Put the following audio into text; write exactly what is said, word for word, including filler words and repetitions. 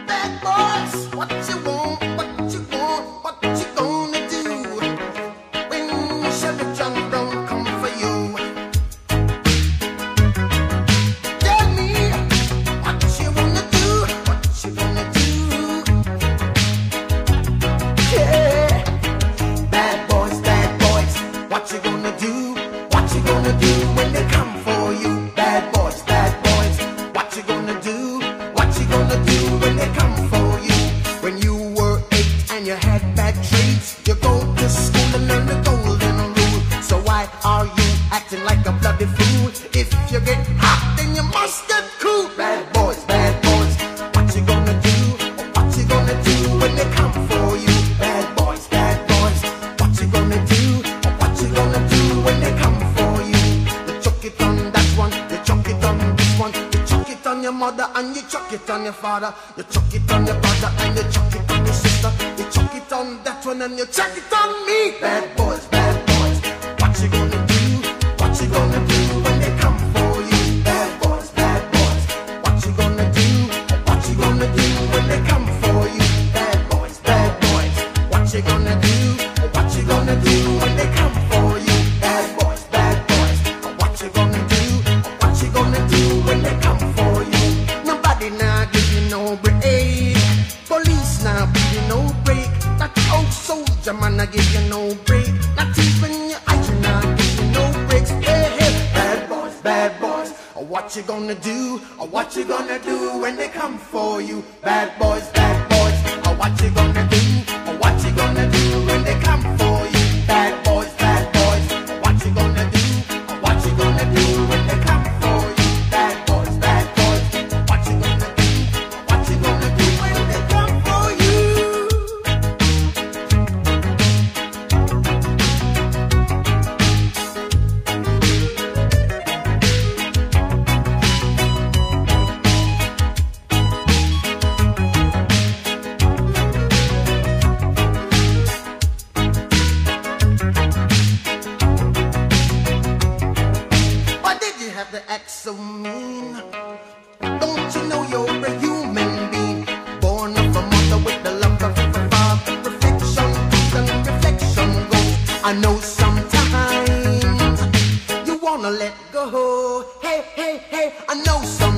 Bad boys, what you want, what you want, what you gonna do when Chevy John Brown come for you? Tell me what you wanna do, what you gonna do. Yeah, bad boys, bad boys, what you gonna do, what you gonna do when they come for you? Bad boys, bad boys, what you gonna do, what you gonna do when they come for you? When you were eight and you had bad traits, you go to school and learn the golden rule. So why are you acting like a bloody fool? If you get hot, then you must get cool. Bad boys, bad boys, what you gonna do, what you gonna do when they come for you? Bad boys, bad boys, what you gonna do, what you gonna do when they come for you? You chuck it on that one, you chuck it on this one, you chuck it on your mother and you chuck it on your father, you chuck it on your brother and you chuck it on your sister, you chuck it on that one and you chuck it on me. Bad boys, bad boys, what you gonna do, what you gonna do when they come for you? Bad boys, bad boys, what you gonna do, what you gonna do when they come for you? Bad boys, bad boys, what you gonna do, what you gonna do when they come for you? Bad boys, bad boys, what you gonna do, what you gonna do when they come for you? Nobody now give you no break, police now give you no break, that old soldier man I give you no break, not even your eyes now give you no breaks. Hey, hey, bad boys, bad boys, what you gonna do, or what you gonna do when they come for you? Bad boys, bad boys, what you gonna do, or what you gonna do when they come for you? Bad boys, bad boys, what you gonna do, or what you gonna do when they come for you? Bad boys, bad boys, what you gonna do, what you gonna do when they come for you? Why did you have to act so mean? Don't you know you're a human being, born of a mother with the love of a father? Reflection comes and reflection goes. I know sometimes you wanna let go. Hey, hey, hey, I know sometimes